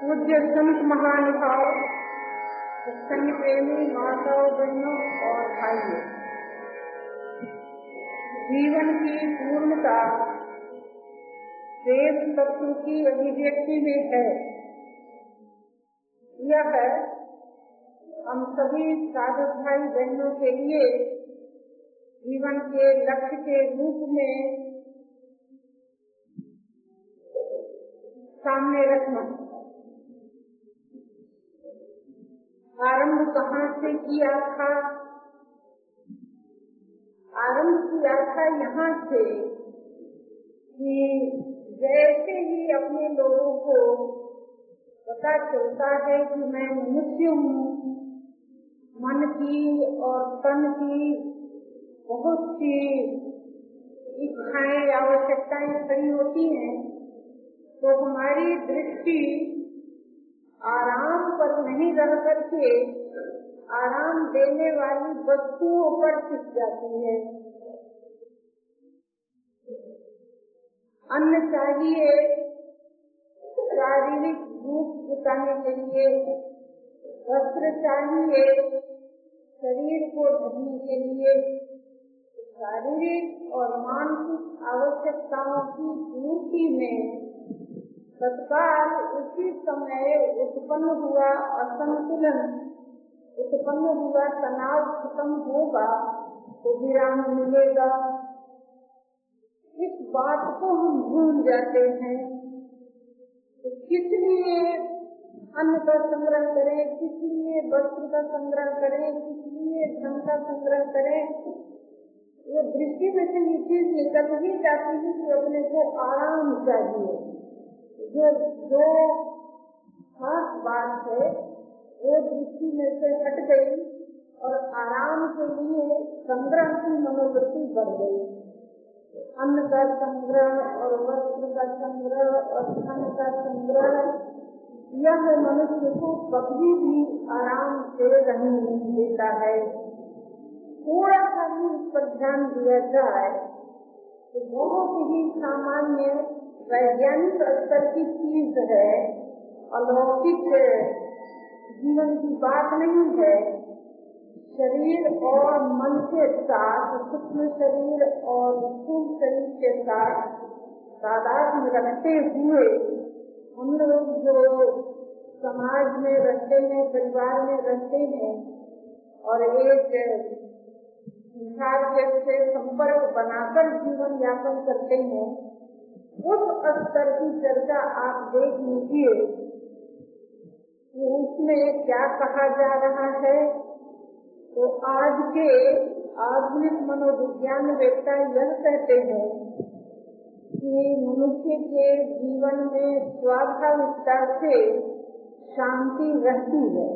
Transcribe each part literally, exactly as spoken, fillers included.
पूज्य संत महानुभाव, सत्संग प्रेमी माताओं, बहनों और भाइयों, जीवन की पूर्णता प्रेम तत्व की अभिव्यक्ति में है। यह हम सभी साधक भाई बहनों के लिए जीवन के लक्ष्य के रूप में सामने रखना। आरंभ कहाँ से किया था? आरंभ किया था यहाँ से कि जैसे ही अपने लोगों को पता चलता है कि मैं मनुष्य हूँ, मन की और तन की बहुत सी इच्छाएं, आवश्यकताएं खड़ी होती हैं, तो हमारी दृष्टि आराम पर नहीं रह करके आराम देने वाली वस्तुओं पर टिक जाती है। अन्न चाहिए शारीरिक भूख जुटाने के लिए, वस्त्र चाहिए शरीर को ढकने के लिए। शारीरिक और मानसिक आवश्यकताओं की पूर्ति में तत्काल उसी समय उत्पन्न हुआ असंतुलन, उत्पन्न हुआ तनाव खत्म होगा तो विराम मिलेगा। इस बात को हम भूल जाते हैं। तो किस लिए अन्न का संग्रह करें, किस लिए वस्त्र का संग्रह करें, किस लिए धन का संग्रह करें? वो दृष्टि में से ये चीज निकल ही जाती है कि अपने को आराम चाहिए। जो जो खास बात है वो दृष्टि में से हट गई और आराम के लिए संग्रह की मनोवृत्ति बढ़ गई। अन्न का संग्रह और वस्त्र का संग्रह और धन का संग्रह, यह मनुष्य को कभी भी आराम से रहने नहीं देता है। थोड़ा सा भी इस पर ध्यान दिया जाए तो बहुत ही सामान्य वैज्ञानिक स्तर की चीज है, अलौकिक जीवन की बात नहीं है। शरीर और मन के साथ, सूक्ष्म शरीर और स्थूल शरीर के साथ तादाद रखते हुए हम लोग जो समाज में रहते हैं, परिवार में रहते हैं और एक संसार से संपर्क बनाकर जीवन यापन करते हैं, उस स्तर की चर्चा आप देख लीजिए कि उसमें क्या कहा जा रहा है। तो आज के आधुनिक मनोविज्ञान वेत्ता यह कहते हैं कि मनुष्य के जीवन में स्वाभाविकता से शांति रहती है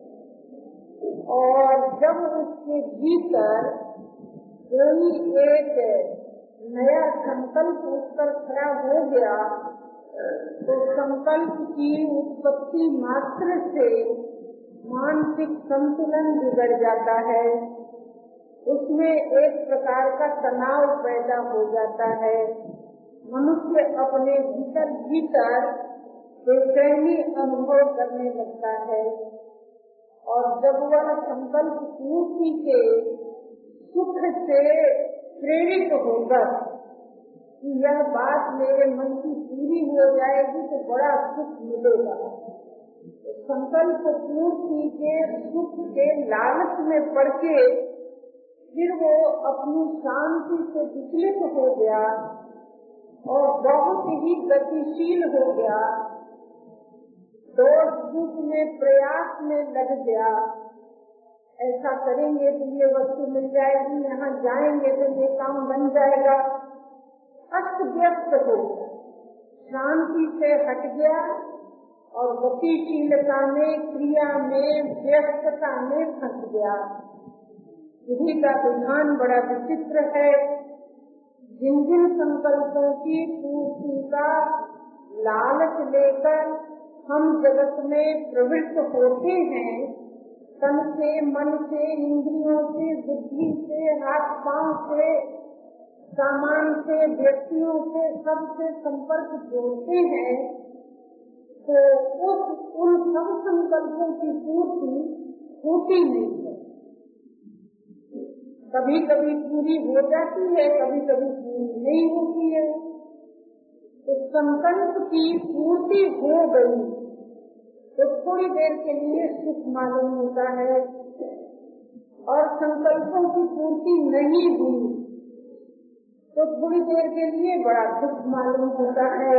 और जब उसके भीतर कोई एक नया संकल्प उस पर खड़ा हो गया तो संकल्प की उत्पत्ति मात्र से मानसिक संतुलन बिगड़ जाता है। उसमें एक प्रकार का तनाव पैदा हो जाता है। मनुष्य अपने भीतर भीतर बेचैनी अनुभव करने लगता है और जब वह संकल्प पूर्ति के सुख से प्रेरित होकर कि यह बात मेरे मन की पूरी हो जाएगी तो बड़ा सुख मिलेगा, तो संकल्प पूर्ति के सुख के लालच में पड़ के फिर वो अपनी शांति से विचलित हो गया और बहुत ही गतिशील हो गया, दौड़ धूप में प्रयास में लग गया। ऐसा करेंगे तो ये वस्तु मिल जाएगी, यहाँ जाएंगे तो ये काम बन जाएगा। अस्त व्यस्त हो शांति से हट गया और गतिशीलता में, क्रिया में, व्यस्तता में फंस गया। इसी का विधान बड़ा विचित्र है। जिन जिन संकल्पों की पूर्ति का लालच लेकर हम जगत में प्रवृत्त होते हैं, तन से, मन से, इंद्रियों से, बुद्धि से, हाथ पांव से, सामान से, व्यक्तियों से, सबसे संपर्क जोड़ते हैं, तो उस उन सब संकल्पों की पूर्ति होती नहीं है। कभी कभी पूरी हो जाती है, कभी कभी पूरी नहीं होती है। तो संकल्प की पूर्ति हो गई तो थोड़ी देर के लिए सुख मालूम होता है, और संकल्पों की पूर्ति नहीं हुई तो थोड़ी देर के लिए बड़ा दुख मालूम होता है।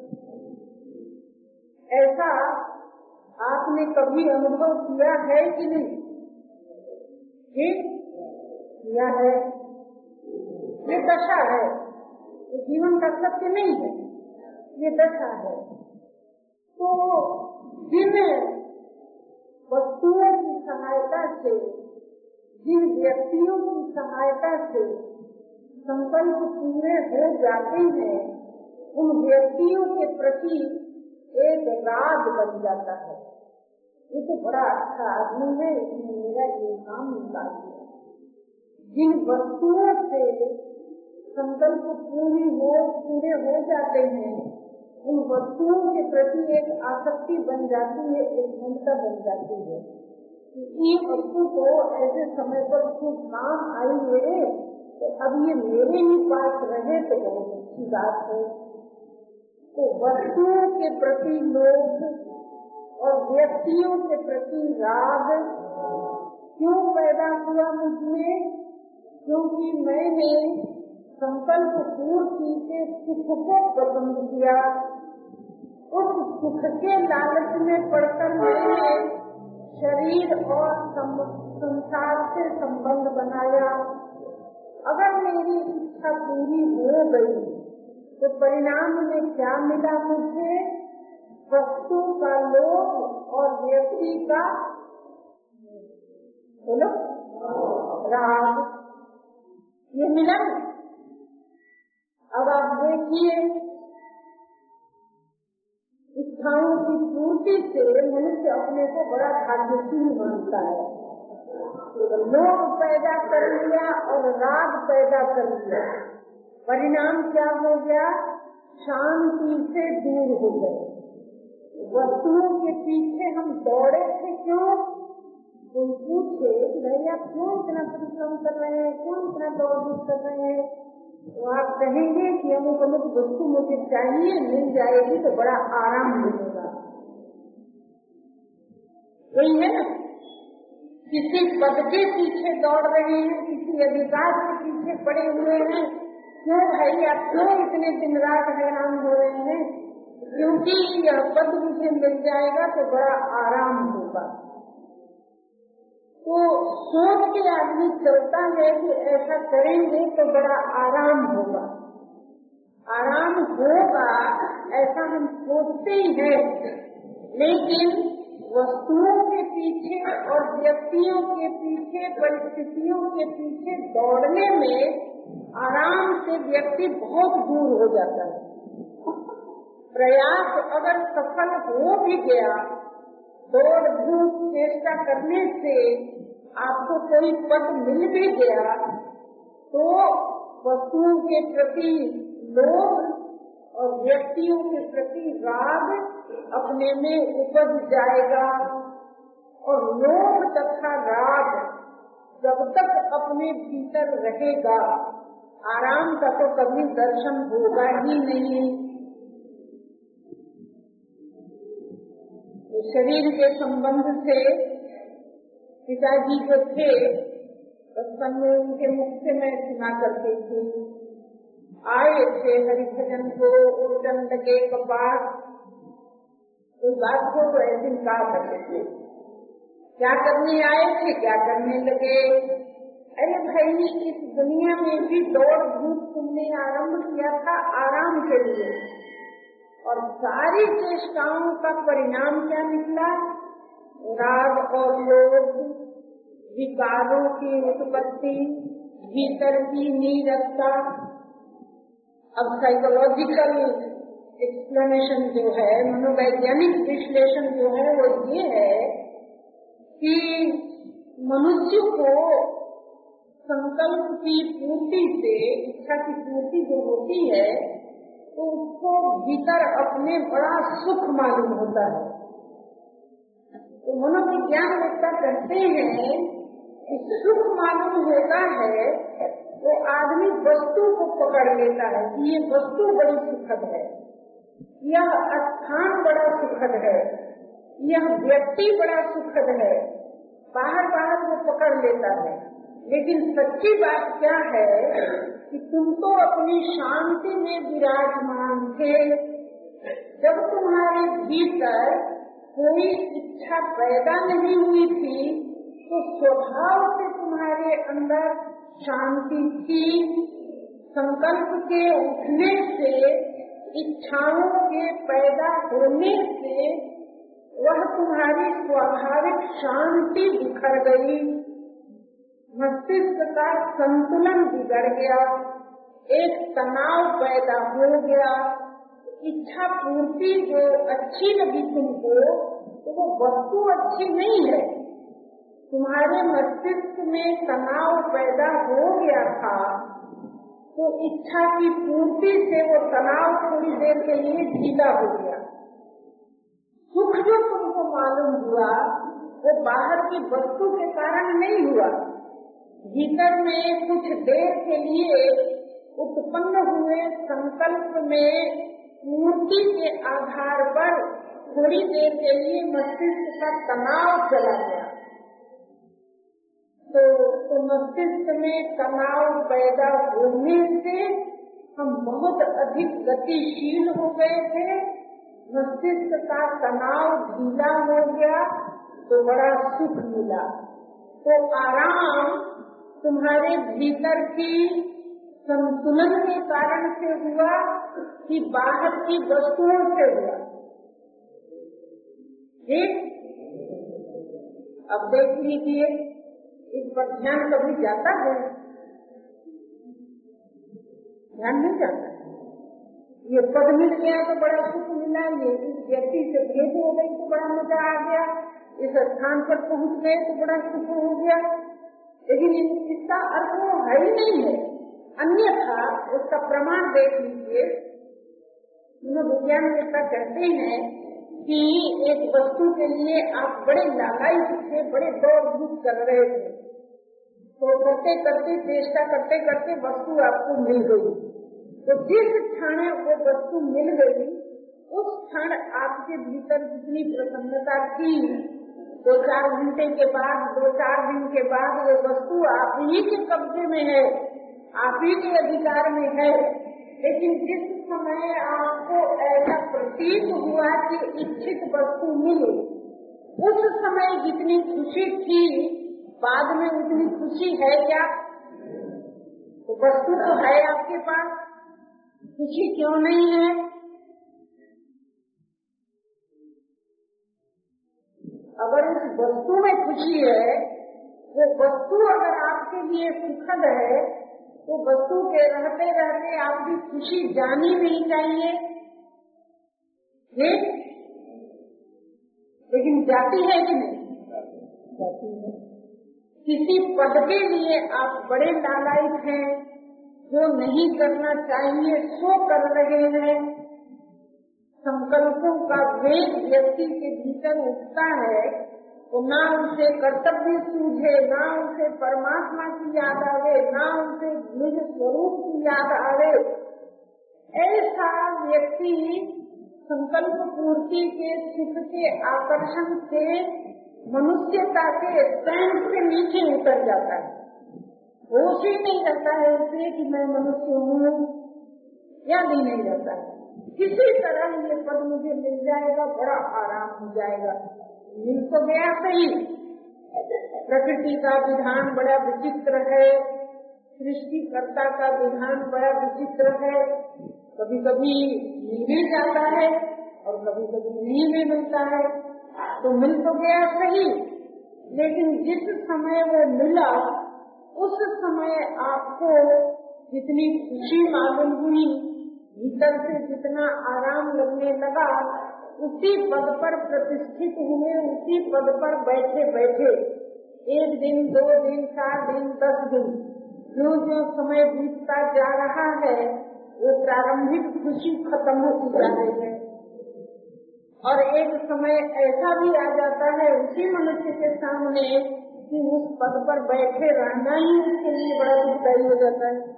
ऐसा आपने कभी अनुभव किया है कि नहीं? ठीक किया है। ये दशा है, ये जीवन का सत्य नहीं है, ये दशा है। तो जिन वस्तुओं की सहायता से, जिन व्यक्तियों की सहायता से संकल्प पूरे हो जाते हैं, उन व्यक्तियों के प्रति एक राग बन जाता है। ये तो बड़ा अच्छा आदमी है, इसने मेरा ये काम निकाल दिया। जिन वस्तुओं से संकल्प पूरी हो पूरे हो जाते हैं, उन वस्तुओं के प्रति एक आसक्ति बन जाती है, एक ममता बन जाती है। ये वस्तु को ऐसे समय पर खूब काम आई मेरे, तो अब ये मेरे ही पास रहे तो बहुत अच्छी बात है। तो वस्तुओं के प्रति लोभ और व्यक्तियों के प्रति राग क्यों पैदा हुआ मुझमें? क्योंकि मैंने संकल्प पूर्ति के सुख को पसंद किया। उस सुख के लालच में पड़कर मैंने शरीर और संसार से संबंध बनाया। अगर मेरी इच्छा पूरी हो गई तो परिणाम में क्या मिला मुझे? वस्तु का लोभ और व्यक्ति का बोलो राग, ये मिला। अब आप देखिए, इच्छाओं की पूर्ति से मनुष्य अपने को बड़ा भाग्यशील मानता है। लोभ पैदा कर लिया और राग पैदा कर लिया, परिणाम क्या हो गया? शांति से दूर हो गए। वस्तुओं के पीछे हम दौड़े थे, क्यों? कोई पूछे कि भैया क्यों इतना परिश्रम कर रहे हैं, क्यों इतना दौड़ कर रहे हैं, तो आप कहेंगे कि अमुक अमुक वस्तु मुझे चाहिए, मिल जाएगी तो बड़ा आराम मिलेगा। यही है ना? किसी पद के पीछे दौड़ रहे हैं, किसी अधिकार के पीछे पड़े हुए हैं, क्यों भाई आप क्यों इतने दिन रात हैरान हो रहे हैं? क्योंकि यह पद मुझे मिल जाएगा तो बड़ा आराम होगा। तो सोच के आदमी चलता है कि ऐसा करेंगे तो बड़ा आराम होगा। आराम होगा ऐसा हम सोचते ही हैं, लेकिन वस्तुओं के पीछे और व्यक्तियों के पीछे, परिस्थितियों के पीछे दौड़ने में आराम से व्यक्ति बहुत दूर हो जाता है। प्रयास अगर सफल हो भी गया, दौड़ धूप चेष्टा करने से आपको कोई पद मिल भी गया, तो वस्तुओं के प्रति लोभ और व्यक्तियों के प्रति राग अपने में उपज जाएगा। और लोभ तथा राग जब तक अपने भीतर रहेगा, आराम का तो कभी दर्शन होगा ही नहीं। तो शरीर के संबंध से पिताजी जो थे, बचपन में उनके मुख से मैं सुना करती थी, आए थे हरिभजन को उर्दंड के कपास, कोई बात को तो ऐसे कहा करते थे, क्या करने आए थे, क्या करने लगे। अरे भाई, इस दुनिया में भी दौड़ धूप तुमने आरंभ किया था आराम के लिए, और सारी चेष्टाओं का परिणाम क्या निकला? राग और लोभ, विकारों की उत्पत्ति, भीतर की नीरसता। अब साइकोलॉजिकल एक्सप्लेनेशन जो है, मनोवैज्ञानिक विश्लेषण जो है, वो ये है कि मनुष्य को संकल्प की पूर्ति से, इच्छा की पूर्ति जो होती है, तो उसको भीतर अपने बड़ा सुख मालूम होता है। तो मनोविज्ञान वेत्ता कहते हैं कि सुख मालूम होता है तो आदमी वस्तु को पकड़ लेता है कि ये वस्तु बड़ी सुखद है, यह स्थान बड़ा सुखद है, यह व्यक्ति बड़ा सुखद है, बाहर बाहर वो पकड़ लेता है। लेकिन सच्ची बात क्या है कि तुम तो अपनी शांति में विराजमान थे। जब तुम्हारे भीतर कोई इच्छा पैदा नहीं हुई थी तो स्वभाव से तुम्हारे अंदर शांति थी। संकल्प के उठने से, इच्छाओं के पैदा होने से वह तुम्हारी स्वाभाविक शांति बिखर गई, मस्तिष्क का संतुलन बिगड़ गया, एक तनाव पैदा हो गया। इच्छा पूर्ति जो अच्छी लगी तुमको तो वो वस्तु अच्छी नहीं है। तुम्हारे मस्तिष्क में तनाव पैदा हो गया था तो इच्छा की पूर्ति से वो तनाव थोड़ी देर के लिए ढीला हो गया। सुख जो तुमको मालूम हुआ वो बाहर की वस्तु के कारण नहीं हुआ, भीतर में कुछ देर के लिए उत्पन्न हुए संकल्प में मूर्ति के आधार पर थोड़ी देर के लिए मस्तिष्क का तनाव चला गया। तो, तो मस्तिष्क में तनाव पैदा होने से हम बहुत अधिक गतिशील हो गए थे, मस्तिष्क का तनाव ढीला हो गया तो बड़ा सुख मिला। तो आराम तुम्हारे भीतर की संतुलन के कारण से हुआ कि बाहर की वस्तुओं से हुआ। ठीक, अब देख लीजिए इस पर ध्यान कभी जाता है? ध्यान नहीं जाता है। ये पद मिल गया तो बड़ा सुख मिला, ये इस व्यक्ति से भेंट हो गई तो बड़ा मजा आ गया, इस स्थान पर पहुंच गए तो बड़ा सुख हो गया। लेकिन इसका अर्थ वो है ही नहीं है, अन्यथा उसका प्रमाण देख लीजिए। मनोविज्ञान वेत्ता कहते हैं कि एक वस्तु के लिए आप बड़े लालायित थे, बड़े दौड़ धूप कर रहे थे, तो करते करते चेष्टा करते करते वस्तु आपको मिल गई। तो जिस क्षण वो वस्तु मिल गई उस क्षण आपके भीतर जितनी प्रसन्नता थी, दो चार घंटे के बाद, दो चार दिन के बाद वो वस्तु आप ही के कब्जे में है, आप ही के अधिकार में है। लेकिन जिस समय आपको ऐसा प्रतीत हुआ कि इच्छित वस्तु मिली, उस समय जितनी खुशी थी बाद में उतनी खुशी है क्या? तो वस्तु तो है आपके पास, खुशी क्यों नहीं है? अगर उस वस्तु में खुशी है, वो वस्तु अगर आपके लिए सुखद है तो वस्तु के रहते रहते आपकी खुशी जानी नहीं चाहिए, ठीक? लेकिन जाती है कि नहीं? जाती है। किसी पद के लिए आप बड़े लालायित हैं, जो नहीं करना चाहिए सो कर रहे हैं, संकल्पों का वेग व्यक्ति के भीतर उठता है तो ना उसे कर्तव्य सूझे, ना उसे परमात्मा की याद आवे, ना उसे निज स्वरूप की याद आवे। ऐसा व्यक्ति संकल्प पूर्ति के सुख के आकर्षण से मनुष्यता के स्टैंड से नीचे उतर जाता है। होश ही नहीं रहता है उसे कि मैं मनुष्य हूँ, याद ही नहीं रहता है। किसी तरह ये पद मुझे मिल जाएगा, बड़ा आराम हो जाएगा। मिल तो गया सही, प्रकृति का विधान बड़ा विचित्र है, सृष्टिकर्ता का विधान बड़ा विचित्र है। कभी कभी मिल भी जाता है और कभी कभी नहीं भी मिलता है, तो मिल तो गया सही। लेकिन जिस समय वो मिला उस समय आपको जितनी खुशी मालूम हुई, भीतर से जितना आराम लगने लगा, उसी पद पर प्रतिष्ठित हुए, उसी पद पर बैठे बैठे एक दिन, दो दिन, चार दिन, दस दिन, जो जो समय बीतता जा रहा है वो प्रारंभिक खुशी खत्म होती जा रही है और एक समय ऐसा भी आ जाता है उसी मनुष्य के सामने कि उस पद पर बैठे रहना ही उसके लिए बड़ा दुखदायी हो जाता है।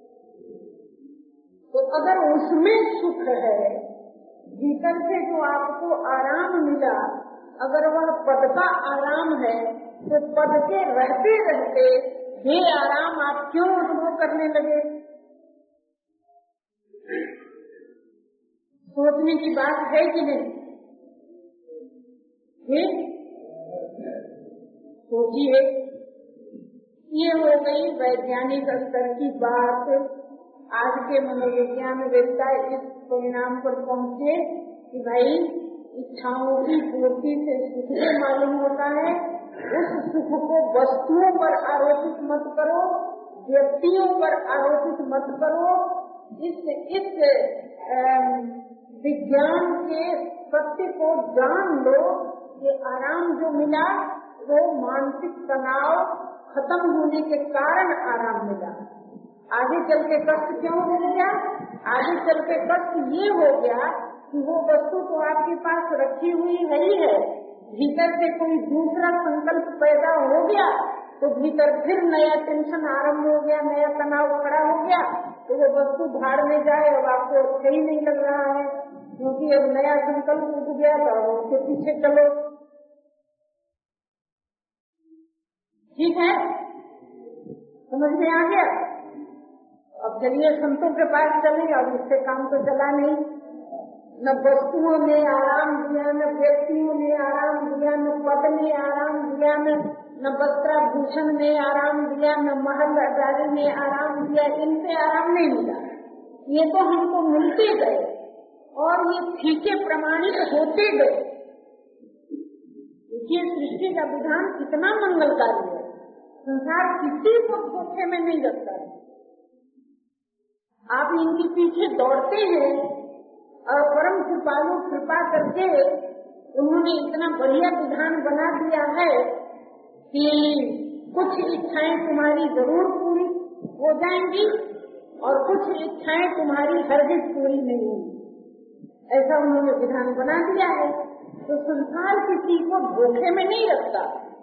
तो अगर उसमें सुख है, भीतर से जो आपको आराम मिला, अगर वह पद का आराम है तो पद के रहते रहते ये आराम आप क्यों अनुभव करने लगे? सोचने की बात है कि नहीं? सोचिए, ये हो गई वैज्ञानिक स्तर की बात। आज के मनोविज्ञान वेत्ता इस परिणाम पर पहुँचे कि भाई इच्छाओं की पूर्ति से सुख को मालूम होता है। उस सुख को वस्तुओं पर आरोपित मत करो, व्यक्तियों पर आरोपित मत करो। इस इस विज्ञान के सत्य को जान लो। ये आराम जो मिला वो मानसिक तनाव खत्म होने के कारण आराम मिला। आगे चल के कष्ट क्यों हो गया? आगे चल के कष्ट ये हो गया कि वो वस्तु तो आपके पास रखी हुई है ही है, भीतर से कोई दूसरा संकल्प पैदा हो गया तो भीतर फिर नया टेंशन आरंभ हो गया, नया तनाव खड़ा हो गया। तो वो वस्तु भाड़ में जाए अब आपको अच्छा ही नहीं लग रहा है, क्योंकि अब नया संकल्प उठ गया तो उसके पीछे चलो। ठीक है, समझ में आ गया? अब चलिए संतों के पास चले। अब इससे काम तो चला नहीं। न वस्तुओं ने आराम दिया, न व्यक्तियों ने आराम दिया, न पद ने आराम दिया, न न वस्त्राभूषण ने आराम दिया, न महल अटारी ने आराम दिया। इनसे आराम नहीं मिला। ये तो हमको मिलते गए और ये फीके प्रमाणित होते गए। ये सृष्टि का विधान कितना मंगलकारी है। संसार किसी को धोखे में नहीं रखता है। आप इनके पीछे दौड़ते हैं और परम कृपालु कृपा करके उन्होंने इतना बढ़िया विधान बना दिया है कि कुछ इच्छाएं तुम्हारी जरूर पूरी हो जाएंगी और कुछ इच्छाएं तुम्हारी हरगिज पूरी नहीं होंगी। ऐसा उन्होंने विधान बना दिया है। तो संसार किसी को धोखे में नहीं रखता।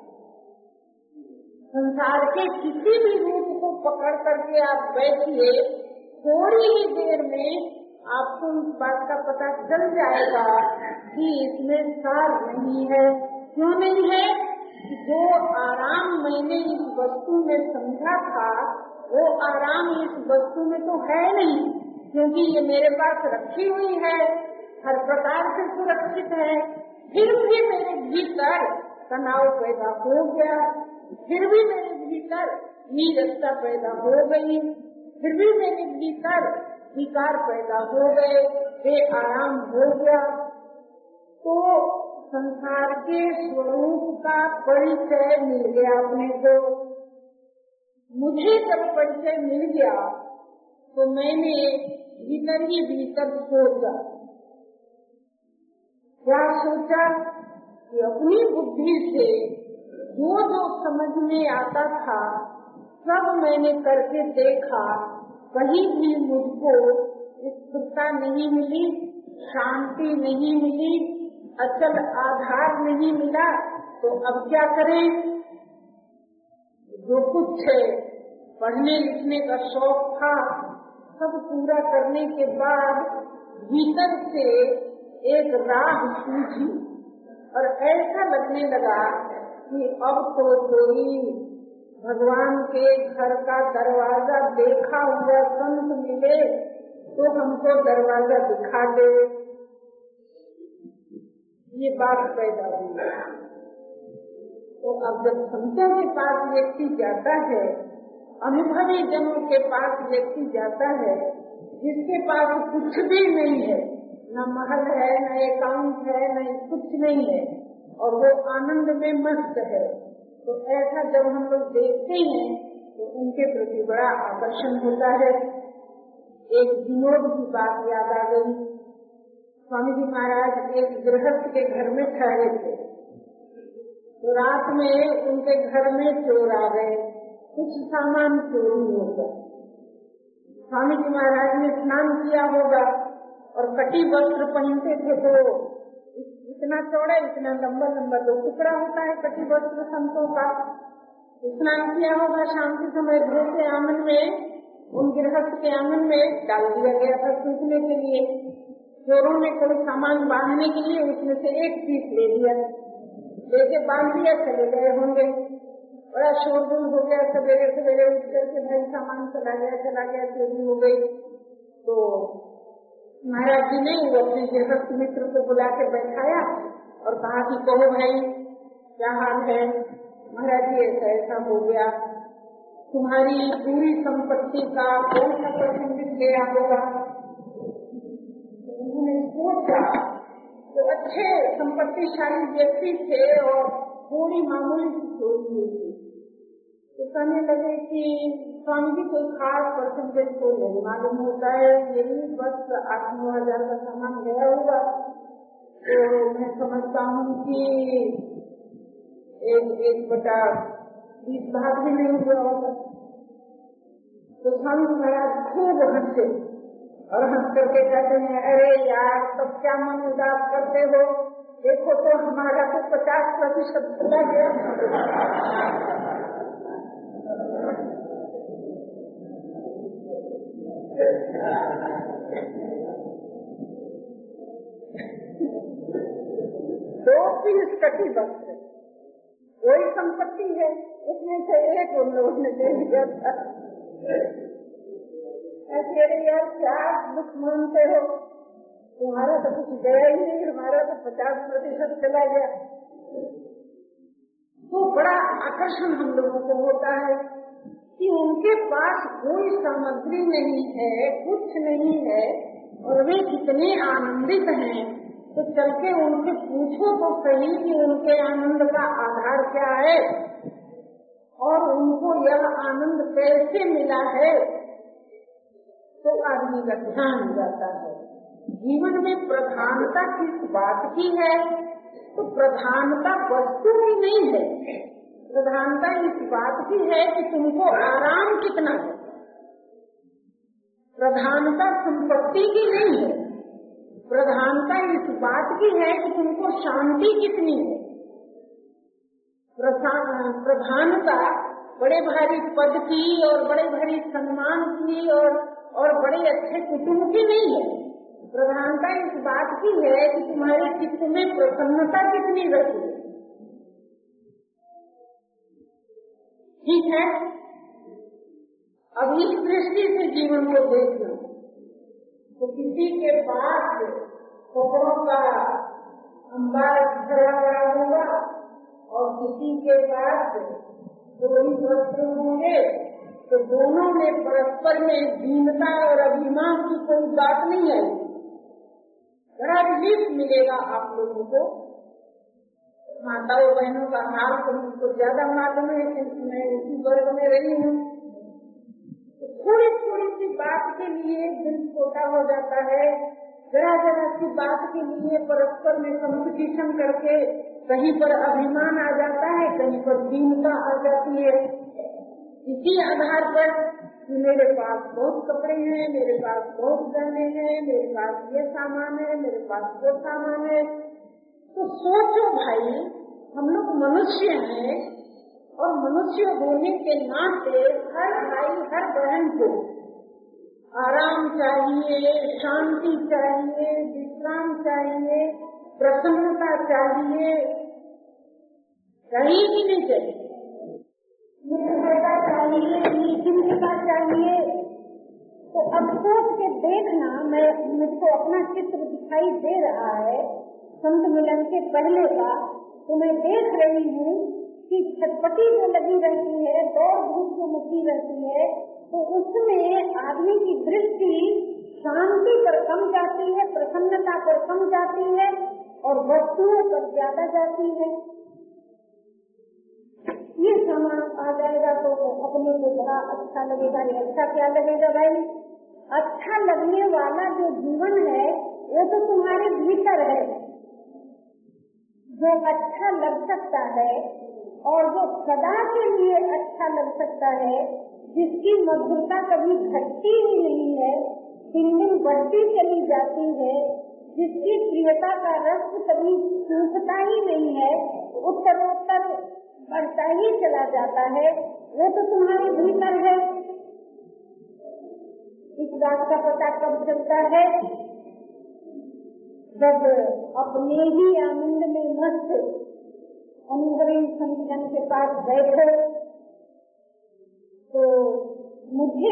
संसार के किसी भी रूप को पकड़ करके आप बैठिए, थोड़ी ही देर में आपको इस बात का पता चल जाएगा कि इसमें सार नहीं है। क्यों नहीं है? जो आराम मैंने इस वस्तु में समझा था वो आराम इस वस्तु में तो है नहीं, क्योंकि ये मेरे पास रखी हुई है, हर प्रकार से सुरक्षित है। फिर भी मेरे भीतर तनाव पैदा हो गया, फिर भी मेरे भीतर नीरसता पैदा हो गई, फिर भी मेरे भीतर विकार पैदा हो गए, बेआराम हो गया। तो संसार के स्वरूप का परिचय मिल गया अपने को। मुझे जब परिचय मिल गया तो मैंने भीतर ही भीतर सोचा। क्या सोचा कि अपनी बुद्धि से जो जो समझ में आता था सब मैंने करके देखा, कहीं भी मुझको स्थिरता नहीं मिली, शांति नहीं मिली, अचल आधार नहीं मिला। तो अब क्या करें? जो कुछ पढ़ने लिखने का शौक था सब पूरा करने के बाद भीतर से एक राह सूझी और ऐसा लगने लगा कि अब तो कोई भगवान के घर का दरवाजा देखा हुआ संत मिले तो हमको दरवाजा दिखा दे। ये बात पैदा हुई। तो अब जब संतों के पास व्यक्ति जाता है, अनुभवी जनों के पास व्यक्ति जाता है, जिसके पास कुछ भी नहीं है, न महल है, न एकाउंट है, न कुछ नहीं है, और वो आनंद में मस्त है, तो ऐसा जब हम लोग देखते हैं तो उनके प्रति बड़ा आकर्षण होता है। एक विनोद की बात याद आ गई। स्वामी जी महाराज एक गृहस्थ के घर में ठहरे थे, तो रात में उनके घर में चोर आ गए, कुछ सामान चोरी हो गया। स्वामी जी महाराज ने स्नान किया होगा और कटी वस्त्र पहनते थे, तो इतना चौड़ा इतना लंबा लंबा दो टुकड़ा होता है कटी वस्त्र संतों का। स्नान किया होगा, शाम के समय घर के आंगन में, उन गृहस्थ के आंगन में डाल दिया गया था सूखने के लिए। चोरों ने कोई सामान बांधने के लिए उसमें से एक पीस ले लिया, लेके बांध दिया, चले गए होंगे। बड़ा शोरगुल हो गया, सवेरे सवेरे उठ करके भाई सामान चला गया चला गया चोरी हो गई। तो महाराज जी ने वो अपने गृहस्थ मित्र को बुला के बैठाया और कहा कि कहो भाई क्या हाल है। महाराज जी ऐसा ऐसा हो गया, तुम्हारी पूरी संपत्ति का कौन सा परसेंटेज गया होगा। उन्होंने सोचा तो अच्छे संपत्तिशाली व्यक्ति थे और थोड़ी मामूली सी चोरी हुई थी, तो कहने लगे कि स्वामी जी कोई खास परसेंटेज तो नहीं मालूम होता है, यही बस आठ नौ हजार का सामान गया होगा। तो मैं समझता हूँ कि एक एक बटा बीस भाग भी नहीं हुआ होगा। तो स्वामी महाराज खूब हंसे और हंस करके कहते हैं, अरे यार तब क्या मन उदास करते हो, देखो तो हमारा तो पचास प्रतिशत चला गया। दो पीस कटी वस्त्र, वही संपत्ति है, उसमें से एक उन लोगों ने ले लिया था। ऐसे यार क्या दुख मानते हो, तुम्हारा तो कुछ गया ही नहीं, हमारा तो पचास प्रतिशत चला गया। तो बड़ा आकर्षण हम लोगों को होता है कि उनके पास कोई सामग्री नहीं है, कुछ नहीं है और वे कितने आनंदित हैं। तो चल के उनसे पूछो तो सही कि उनके आनंद का आधार क्या है और उनको यह आनंद कैसे मिला है। तो आदमी का ध्यान जाता है। जीवन में प्रधानता किस बात की है, तो प्रधानता वस्तु की नहीं है, प्रधानता इस बात की है कि तुमको आराम कितना है। प्रधानता संपत्ति की नहीं है, प्रधानता इस बात की है कि तुमको शांति कितनी है। प्रधानता बड़े भारी पद की और बड़े भारी सम्मान की और और बड़े अच्छे कुटुंब की नहीं है। प्रधानता इस बात की है कि तुम्हारे चित्त में प्रसन्नता कितनी रहती है। ठीक है, अब इस दृष्टि से जीवन को देखना। तो किसी के पास कपड़ों का अंबार भरा हुआ होगा और किसी के पास वही वस्त्र होंगे, तो दोनों में परस्पर में दीनता और अभिमान की कोई बात नहीं है। बड़ा रिलीफ मिलेगा आप लोगों को। माताओं बहनों का हाल तो मुझको ज्यादा मालूम है क्योंकि मैं उसी वर्ग में रही हूँ। तो थोड़ी थोड़ी सी बात के लिए दिल छोटा हो जाता है, जरा जरा सी बात के लिए परस्पर में कंपटीशन करके कहीं पर अभिमान आ जाता है, कहीं पर दीनता आ जाती है। इसी आधार पर कि मेरे पास बहुत कपड़े हैं, मेरे पास बहुत गहने हैं, मेरे पास ये सामान है, मेरे पास वो सामान है। तो सोचो भाई, हम लोग मनुष्य हैं और मनुष्य होने के नाते हर भाई हर बहन को आराम चाहिए, शांति चाहिए, विश्राम चाहिए, प्रसन्नता चाहिए, चाहिए कि नहीं चाहिए, निर्भयता चाहिए, निश्चिंतता चाहिए। तो अब सोच के देखना, मैं मुझको अपना चित्र दिखाई दे रहा है संत मिलन के पहले का। तो मैं देख रही हूँ कि छटपटी जो लगी रहती है, दौड़ धूप जो मची रहती है, तो उसमें आदमी की दृष्टि शांति पर कम जाती है, प्रसन्नता पर कम जाती है और वस्तुओं पर ज्यादा जाती है। ये सामान आ जाएगा तो अपने को बड़ा अच्छा लगेगा। ये अच्छा क्या लगेगा भाई? अच्छा लगने वाला जो जीवन है वो तो तुम्हारे भीतर है। जो अच्छा लग सकता है और जो सदा के लिए अच्छा लग सकता है, जिसकी मधुरता कभी घटती ही नहीं है, दिन दिन बढ़ती चली जाती है, जिसकी प्रियता का रस कभी सूखता ही नहीं है, उत्तरोत्तर बढ़ता ही चला जाता है, वो तो तुम्हारे भीतर है। इस बात का पता कब चलता है? जब अपने ही आनंद में मस्त अनुभवी संतजन के पास बैठो। तो मुझे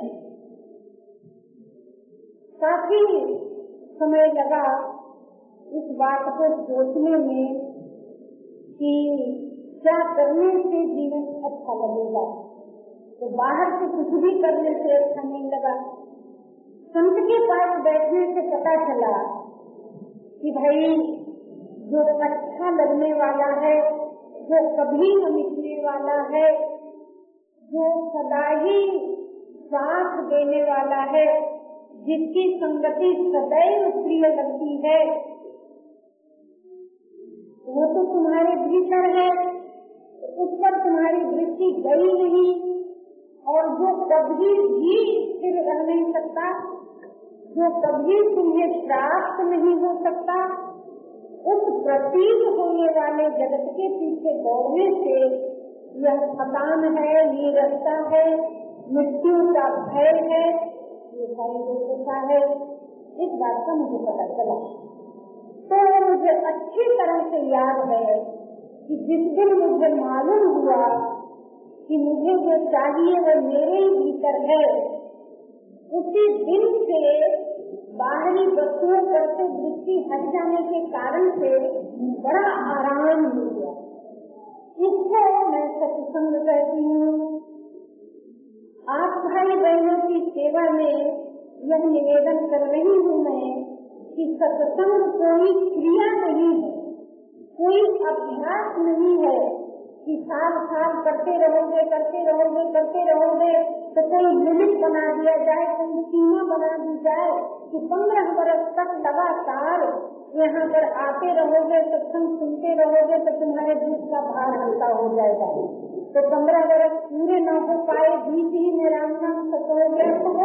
काफी समय लगा इस बात को सोचने में कि क्या करने से जीवन अच्छा लगेगा। तो बाहर से कुछ भी करने से अच्छा नहीं लगा। संत के पास बैठने से पता चला कि भाई जो अच्छा लगने वाला है, जो कभी न मिटने वाला है, जो सदा ही साथ देने वाला है, जिसकी संगति सदैव प्रिय लगती है, वो तो तुम्हारे भीतर है, उस पर तुम्हारी दृष्टि गई नहीं। और जो कभी भी स्थिर रह नहीं सकता, जो कभी तुम्हें प्राप्त नहीं हो सकता, उस प्रतीत होने वाले जगत के पीछे दौड़ने से यह थकान है, नीरसता है, मृत्यु का भय है, ये सारी दुर्दशा है। इस बात का मुझे पता चला। तो मुझे अच्छी तरह से याद है कि जिस दिन मुझे मालूम हुआ कि मुझे जो चाहिए वो मेरे ही भीतर है, उसी दिन से बाहरी वस्तुओं पर से दृष्टि हट जाने के कारण से बड़ा आराम मिल गया। इसको मैं सत्संग कहती हूँ। आप भाई बहनों की सेवा में यह निवेदन कर रही हूँ मैं कि सत्संग कोई क्रिया नहीं है, कोई अभ्यास नहीं है कि साल साल करते रहोगे करते रहोगे करते रहोगे तो कोई लिमिट बना दिया जाए, कोई सीमा बना दी जाए कि पंद्रह बरस तक लगातार यहाँ पर आते रहोगे, सत्संग सुनते रहोगे तो तुम्हारे दुख का भार हल्का हो जाएगा। तो पंद्रह बरस पूरे न हो पाए, बीच ही में राम नाम सत्य हो गया तो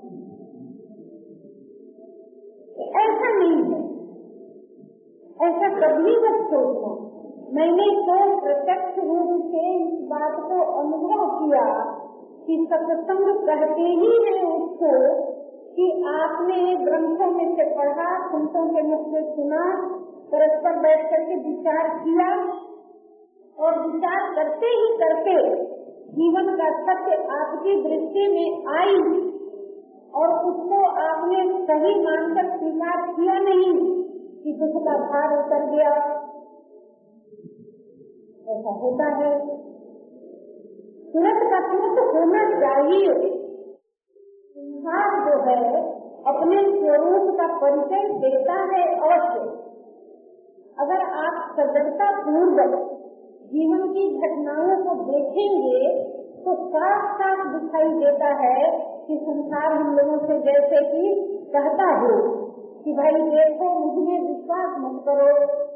ऐसा नहीं है। ऐसा कभी मत सोचना। मैंने तो प्रत्यक्ष रूप से इस बात को अनुभव किया कि सत्संग कहते ही है उसको कि आपने ग्रंथों में से पढ़ा, संतों के मुख से सुना, परस्पर बैठ करके विचार किया और विचार करते ही करते जीवन का सत्य आपकी दृष्टि में आई और उसको आपने सही मानकर स्वीकार किया नहीं कि दुख का भार उतर गया। ऐसा होता है। तुरंत का तुरंत होना चाहिए। संसार जो है अपने स्वरूप का परिचय देता है अवश्य। अगर आप सजगता पूर्वक जीवन की घटनाओं को देखेंगे तो साफ साफ दिखाई देता है कि संसार हम लोगों से जैसे कि कहता हो कि भाई देखो मुझे विश्वास मत करो,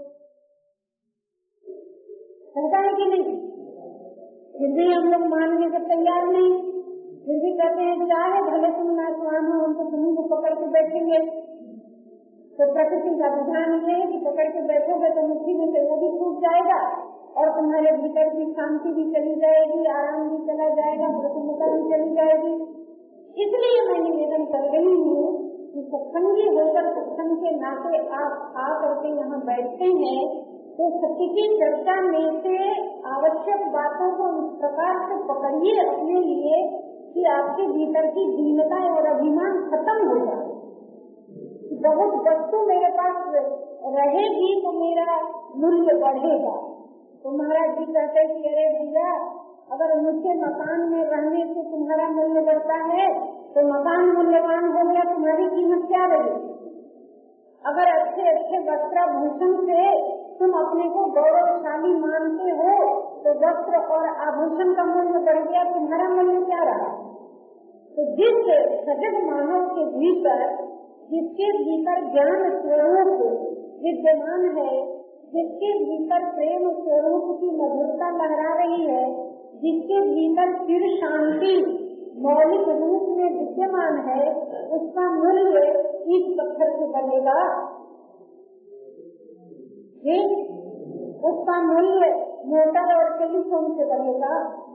कहता है कि नहीं? फिर भी हम लोग मानने को तैयार नहीं, फिर भी कहते हैं चाहे भले तुम नासवान हो, हम तो तुम्हीं को पकड़ के बैठेंगे। तो प्रकृति का विधान ये है कि पकड़ के बैठोगे तो मुट्ठी में से वो भी छूट जाएगा और तुम्हारे भीतर की शांति भी चली जाएगी, आराम भी चला जाएगा, प्रसन्नता भी चली जाएगी। इसलिए मैं निवेदन कर रही हूँ कि सत्संगी होकर सत्संग के नाते आप आ करके यहाँ बैठते हैं तो सत्य की चर्चा में से आवश्यक बातों को इस प्रकार से पकड़िए अपने लिए कि आपके भीतर की दीनता और अभिमान खत्म हो जाए। बहुत वस्तु मेरे पास रहेगी तो मेरा मूल्य बढ़ेगा। तो महाराज जी कहते हैं कि अरे भैया, अगर मुझे मकान में रहने से तुम्हारा मूल्य बढ़ता है तो मकान मूल्यवान हो गया, तुम्हारी कीमत क्या रहेगी? अगर अच्छे अच्छे वस्त्राभूषण से तुम अपने को गौरवशाली मानते हो तो वस्त्र और आभूषण का मूल्य बढ़ गया, तुम्हारा मूल्य क्या रहा? तो जिस सजग मानव के भीतर, जिसके भीतर ज्ञान स्वरूप विद्यमान है, जिसके भीतर प्रेम स्वरूप की मधुरता लहरा रही है, जिसके भीतर चिर शांति मौलिक रूप में विद्यमान है, उसका मूल्य ईंट पत्थर से बनेगा? जी, उसका मूल्य मोटर और टेलीफोन से बनेगा?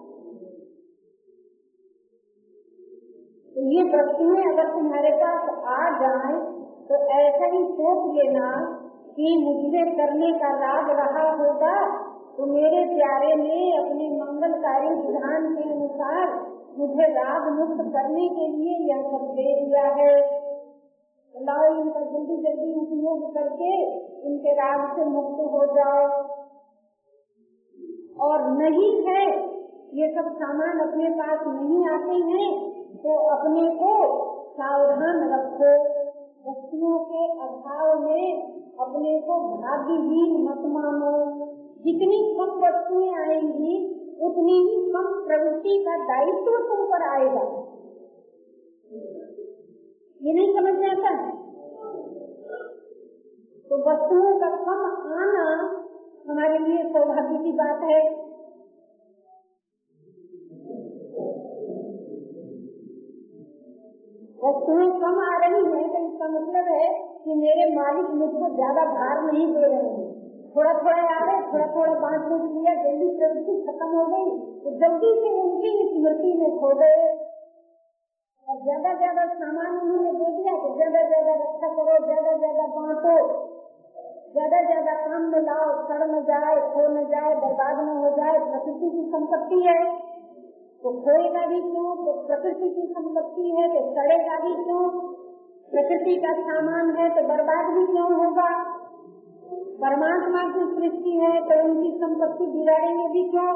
तो ये वस्तुएं अगर तुम्हारे पास आ जाए तो ऐसा ही सोच लेना कि मुझे करने का लाभ रहा होगा, तो मेरे प्यारे ने अपने मंगलकारी विधान के अनुसार मुझे राग मुक्त करने के लिए यह सब दे दिया है। लाओ इनका जल्दी जल्दी उपयोग करके इनके राग से मुक्त हो जाओ। और नहीं है, ये सब सामान अपने पास नहीं आते हैं तो अपने को सावधान रखो। वस्तुओं के अभाव में अपने को भाग्यहीन मत मानो। जितनी कम वस्तुएं आएंगी उतनी ही कम प्रवृत्ति का दायित्व तुम पर आएगा। ये नहीं समझ में आता है? तो वस्तुओं का कम आना हमारे लिए सौभाग्य की बात है। वस्तुएं कम आ रही है तो इसका मतलब है कि मेरे मालिक मुझको ज्यादा भार नहीं दे रहे हैं। थोड़ा थोड़ा आ रहे, थोड़ा थोड़ा बांट बूट लिया, जल्दी प्रवृत्ति खत्म हो गई तो जल्दी से उनकी स्मृति में खो गए। और ज्यादा ज्यादा सामान उन्होंने दे दिया तो ज्यादा ज्यादा रक्षा करो, ज्यादा ज्यादा बांटो, ज्यादा ज्यादा काम में लाओ, सड़ न जाए, खो न जाए, बर्बाद न हो जाए। प्रकृति की संपत्ति है तो खोएगा भी क्यों? तो प्रकृति की संपत्ति है तो सड़ेगा भी क्यों? प्रकृति का सामान है तो बर्बाद भी क्यों होगा? परमात्मा की सृष्टि है तो उनकी संपत्ति बिगाड़ेंगे भी क्यों?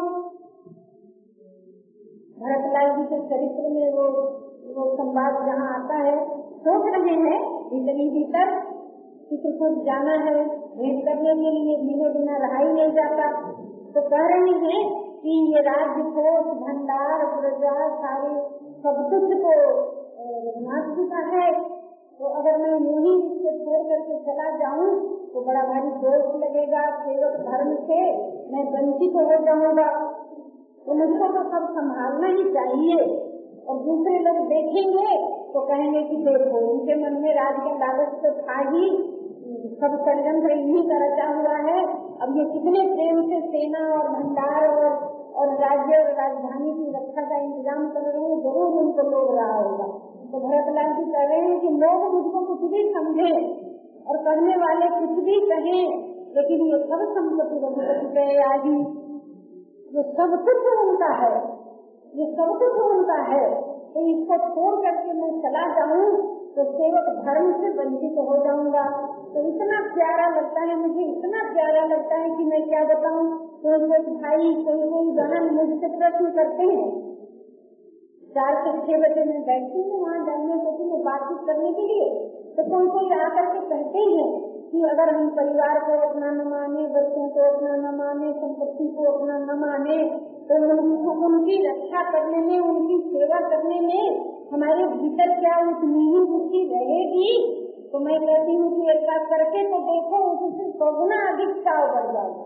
भरतलाल जी के चरित्र में वो वो संवाद जहाँ आता है, सोच रहे हैं इतनी भीतर चित्रकूट जाना है भेंट करने के लिए, बिना बिना रहा ही नहीं जाता। तो कह रहे हैं कि ये राज्य कोष भंडार प्रजा सारे सब कुछ तो नाथ जी का है, तो अगर मैं यूं ही इसको छोड़ करके चला जाऊं तो बड़ा भारी दोष लगेगा, सेवक धर्म से मैं वंचित हो जाऊंगा। तो मुझको तो सब संभालना ही चाहिए। और दूसरे लोग देखेंगे तो कहेंगे कि देखो उनके मन में राज का लालच तो था ही, सब षड्यंत्र इन्हीं का रचा हुआ है। अब ये कितने प्रेम से सेना और भंडार और और राज्य और राजधानी की रक्षा का इंतजाम कर रहे हैं, जरूर उनको लोग रहा होगा। तो भरतलाल जी कह रहे हैं कि लोग मुझको कुछ भी समझे और करने वाले कुछ भी कहें, लेकिन ये सब संपत्ति रघुपति गए आदि, ये सब कुछ उनका है, ये सब कुछ उनका है। तो इसको छोड़ करके मैं चला जाऊं तो सेवक धर्म से वंचित हो जाऊंगा। तो इतना प्यारा लगता है मुझे, इतना प्यारा लगता है कि मैं क्या बताऊं। कोई कोई भाई कोई कोई बहन मुझसे प्रश्न करते हैं, चार से छह बजे मैं बैठती हूँ वहाँ जाने को बातचीत करने के लिए, तो कोई कोई आकर के कहते हैं कि अगर हम परिवार को अपना न माने, बच्चों को अपना न माने, संपत्ति को अपना न माने, तो उनको उनकी रक्षा करने में, उनकी सेवा करने में हमारे भीतर क्या उतनी ही रुचि रहेगी। तो मैं कहती हूँ कि एक बार करके तो देखो, उससे दोगुना अधिक चाव बढ़ जाएगा।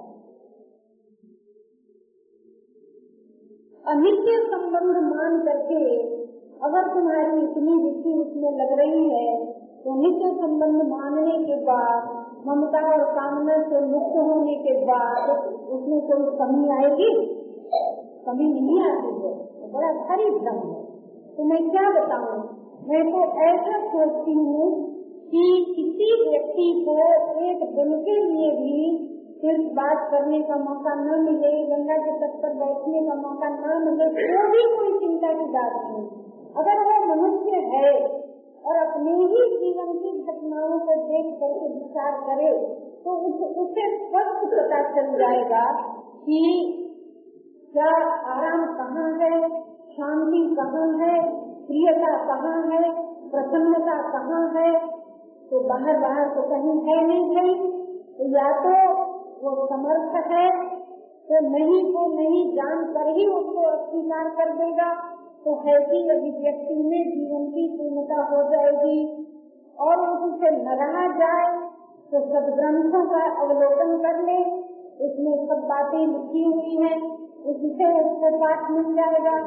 अनित्य संबंध मान करके अगर तुम्हारी इतनी रुचि उसमें लग रही है तो नित्य संबंध मानने के बाद, ममता और कामना से मुक्त होने के बाद उसमें कोई कमी आएगी? कमी नहीं आती है, तो बड़ा भारी भ्रम है। तो मैं क्या बताऊं, मैं तो ऐसा सोचती हूँ कि किसी व्यक्ति को एक दिन के लिए भी सिर्फ बात करने का मौका न मिले, गंगा के तट पर बैठने का मौका न मिले, तो भी कोई चिंता की बात नहीं। अगर वो मनुष्य है और अपने ही जीवन की घटनाओं को देख करके विचार करे तो उसे स्पष्ट पता चल जाएगा कि क्या आराम कहाँ है, शांति कहाँ है, प्रियता कहाँ है, प्रसन्नता कहाँ है। तो बाहर बाहर तो कहीं है नहीं कहीं, तो या तो वो समर्थ है तो नहीं को नहीं जान कर ही उसको अस्वीकार कर देगा, तो है कि अभिव्यक्ति में जीवन की पूर्णता हो जाएगी। और उससे न रहा जाए तो सदग्रंथों का अवलोकन कर ले, उसमें सब बातें लिखी हुई हैं, उससे उसको पाठ मिल जाएगा।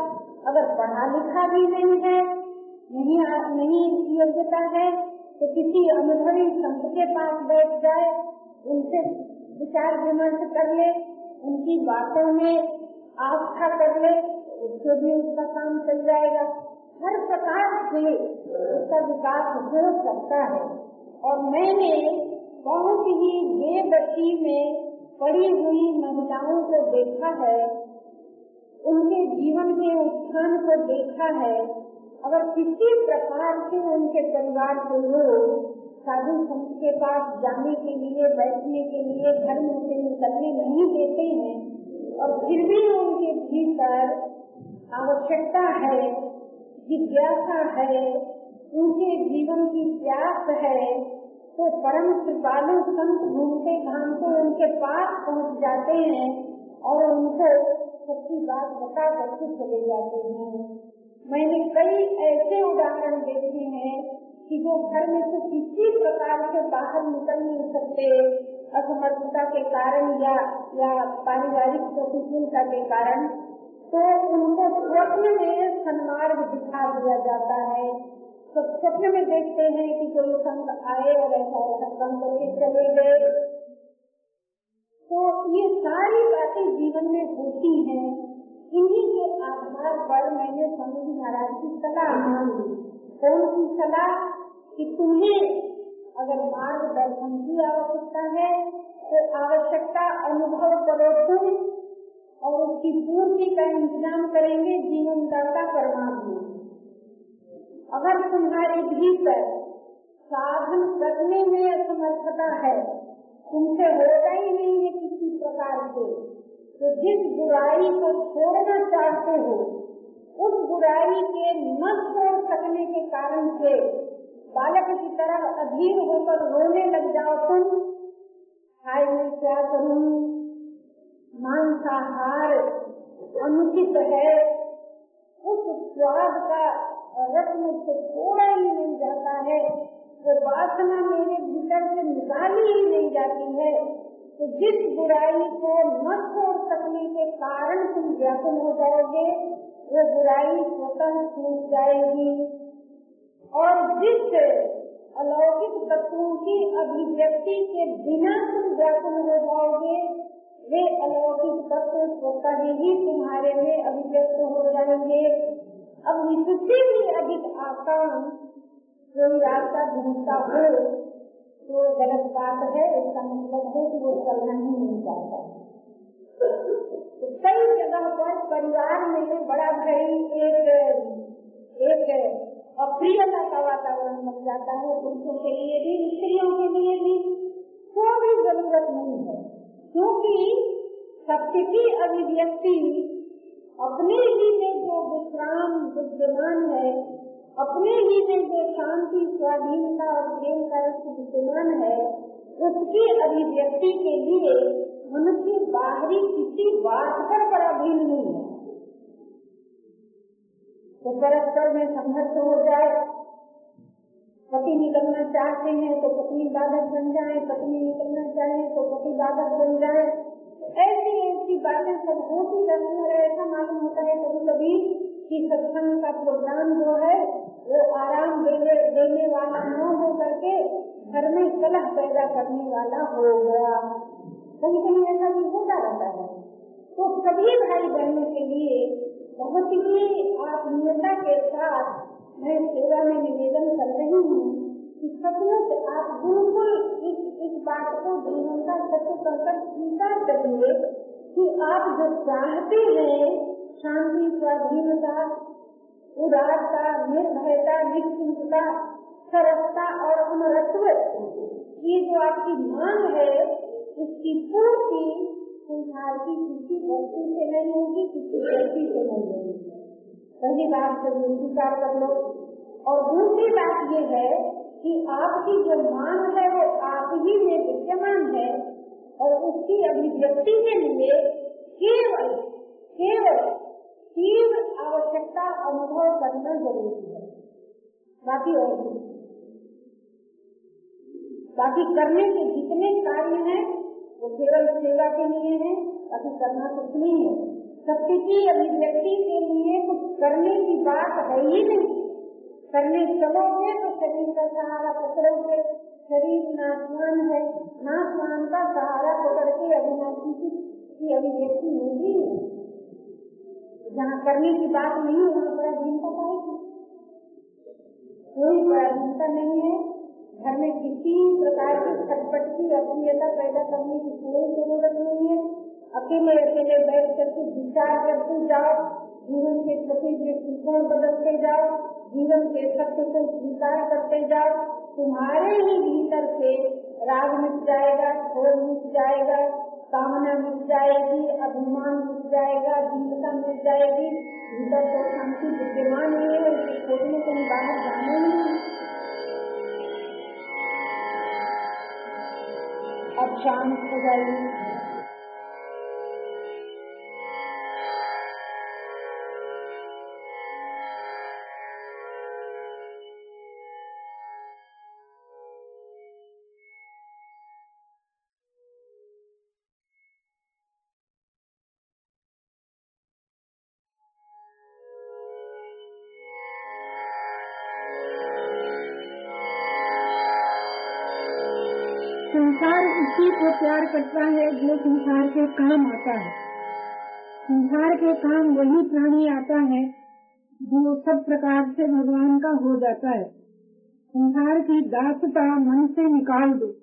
अगर पढ़ा लिखा भी नहीं है, नहीं नहीं योग्यता है, तो किसी अनुभवी संत के पास बैठ जाए, उनसे विचार विमर्श कर ले, उनकी बातों में आस्था कर ले, उससे भी उसका काम चल जाएगा। हर प्रकार से उसका विकास हो सकता है। और मैंने बहुत ही बेबसी में पड़ी हुई महिलाओं को देखा है, उनके जीवन के उत्थान को देखा है। अगर किसी प्रकार से उनके परिवार के लोग साधु संत के पास जाने के लिए, बैठने के लिए घर में से निकलने नहीं देते हैं, और फिर भी उनके भीतर आवश्यकता है, जिज्ञासा है, उनके जीवन की प्यास है, तो परम कृपालु संत घूमते घामते उनके पास पहुंच जाते हैं और उनको सच्ची बात बता करके चले जाते हैं। मैंने कई ऐसे उदाहरण देखे हैं कि जो घर में से किसी प्रकार से बाहर निकल नहीं सकते, असमर्थता के कारण या या पारिवारिक प्रतिकूलता के कारण, तो उनको स्वप्न में सन्मार्ग दिखा दिया जाता है। तो स्वप्न में देखते हैं कि कोई संत आए और ऐसा ऐसा काम करके चले गए। तो ये सारी बातें जीवन में होती हैं। इन्हीं के आधार पर मैंने स्वामी महाराज की सलाह मांगी। कौन सी सलाह? कि तुम्हें अगर मार्गदर्शन की आवश्यकता है तो आवश्यकता अनुभव करो तुम, और उसकी पूर्ति का इंतजाम करेंगे जीवनदाता परमात्मा। अगर तुम्हारे भीतर साधन करने में असमर्थता है, तुमसे होता ही नहीं है किसी प्रकार से, तो जिस बुराई को छोड़ना चाहते हो, उस बुराई के न छोड़ सकने के कारण से बालक की तरह अधीर होकर रोने लग जाओ तुम, हाय मैं क्या करूं, मांसाहार अनुचित है, उस स्वाद का रस मुझसे थोड़ा ही नहीं जाता है, वो वासना मेरे भीतर से निकाली ही नहीं जाती है। तो जिस बुराई को न छोड़ सकने के कारण तुम व्याकुल हो जाओगे, वो बुराई स्वतः छूट जाएगी। और जिस अलौकिक तत्वों की अभिव्यक्ति के बिना तुम व्याकुल हो जाओगे, वे अलौकिक तत्व स्वतः ही तुम्हारे में अभिव्यक्त हो जाएंगे। अब इससे भी अधिक आसान कोई रास्ता ढूंढता हो तो गलत बात है। इसका मतलब है कि वो चलना ही नहीं चाहता। तो कई जगह पर परिवार में बड़ा भारी एक एक अप्रियता का वातावरण बन जाता है। पुरुषों के लिए भी, स्त्रियों के लिए भी कोई जरूरत नहीं है, क्योंकि सत्य की अभिव्यक्ति अपने ही में जो विश्राम विद्यमान है, अपने ही में जो शांति, स्वाधीनता और प्रेम का रस विद्यमान है, उसकी अभिव्यक्ति के लिए मनुष्य बाहरी किसी बात पर पराधीन नहीं है। तो परस्पर में संघर्ष हो जाए, पति निकलना चाहते हैं तो पत्नी बाधक बन जाए, पत्नी निकलना चाहे तो पति बाधक बन जाए, ऐसी ऐसी बातें सब होती रहती है। ऐसा मालूम होता है कभी कभी कि सत्संग का प्रोग्राम जो है वो आराम देने देने वाला न हो करके घर में कलह पैदा करने वाला हो गया। कहीं कहीं ऐसा भी होता रहता है। तो सभी भाई बहनों के लिए बहुत ही आत्मीयता के साथ मैं सेवा में निवेदन कर रही हूँ कि सचमुच आप बिल्कुल इस इस बात को जीवन का सत्य कहकर स्वीकार करिए कि आप जो चाहते हैं, शांति, स्वाधीनता, उदारता, निर्भयता, निश्चिंतता, सरसता और अमरत्व, ये जो आपकी मांग है, इसकी पूर्ति संसार की किसी वस्तु से नहीं होगी, किसी व्यक्ति से नहीं होगी। पहली बात तो ये स्वीकार कर लो। और दूसरी बात ये है कि आपकी जो मांग है वो आप ही में विद्यमान है, और उसकी अभिव्यक्ति के लिए केवल केवल तीव्र आवश्यकता अनुभव करना जरूरी है। बाकी और बाकी करने के जितने कार्य हैं वो केवल सेवा के लिए हैं, बाकी करना कुछ नहीं है। शक्ति की अभिव्यक्ति के लिए कुछ करने की बात है ही नहीं। करने चलोगे तो शरीर का सहारा पकड़ोगे, शरीर नाशवान है, नाशवान का सहारा पकड़ के अविनाशी की अभिव्यक्ति होगी। जहाँ करने की बात नहीं है वहाँ पराधीनता पाएगी। कोई पराधीनता नहीं है। घर में किसी प्रकार की खटपट की अप्रियता पैदा करने की कोई जरूरत नहीं है। अकेले अकेले बैठ करके विचार करते जाओ, जीवन के प्रति दृष्टिकोण बदलते जाओ, जीवन के सत्य को स्वीकार करते जाओ। तुम्हारे ही भीतर से राग मिट जाएगा, क्रोध मिट जाएगा, कामना मिट जाएगी, अभिमान मिट जाएगा, दीनता मिट जाएगी। भीतर तो शांति विद्यमान नहीं है, उसे खोजने कहीं बाहर जाना नहीं। अब शांत हो जाइए। संसार उसी को प्यार करता है जो संसार के काम आता है। संसार के काम वही प्राणी आता है जो सब प्रकार से भगवान का हो जाता है। संसार की दासता मन से निकाल दो,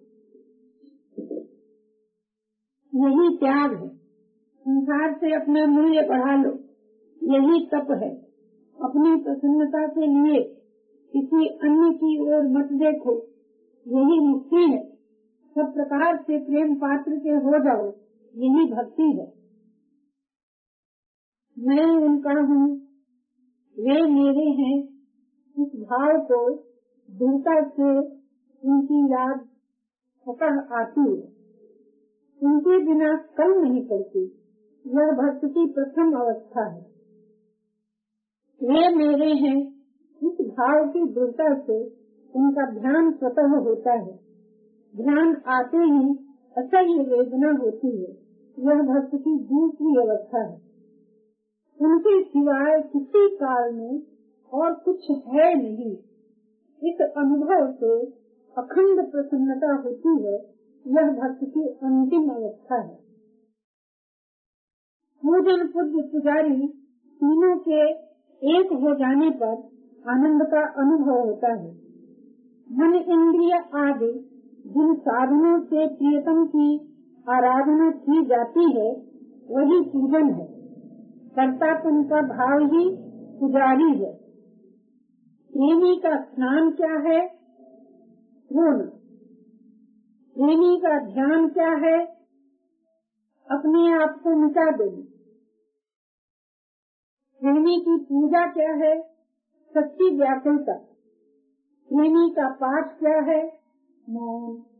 यही त्याग है। संसार से अपना मूल्य बढ़ा लो, यही तप है। अपनी प्रसन्नता के लिए किसी अन्य की ओर मत देखो, यही मुक्ति है। सब प्रकार से प्रेम पात्र के हो जाओ, यही भक्ति है। मैं उनका हूँ, वे मेरे हैं, इस भाव को दृढ़ता से उनकी याद स्वतः आती है। उनके बिना कल नहीं पड़ती, यह भक्त की प्रथम अवस्था है। वे मेरे हैं, इस भाव की दृढ़ता से उनका ध्यान स्वतः होता है। ध्यान आते ही असह्य वेदना होती है, यह भक्त की दूसरी अवस्था है। उनके सिवाय किसी काल में और कुछ है नहीं, इस अनुभव से अखंड प्रसन्नता होती है, यह भक्त की अंतिम अवस्था है। पूजन पूज्य पुजारी तीनों के एक हो जाने पर आनंद का अनुभव होता है। मन इंद्रिय आदि जिन साधनों से प्रियतम की आराधना की जाती है वही पूजन है। कर्तापन का भाव ही पुजारी है। प्रेमी का स्नान क्या है? पूर्ण। प्रेमी का ध्यान क्या है? अपने आप को मिटा देना। प्रेमी की पूजा क्या है? सच्ची व्याकुलता। प्रेमी का पाठ क्या है? मौन।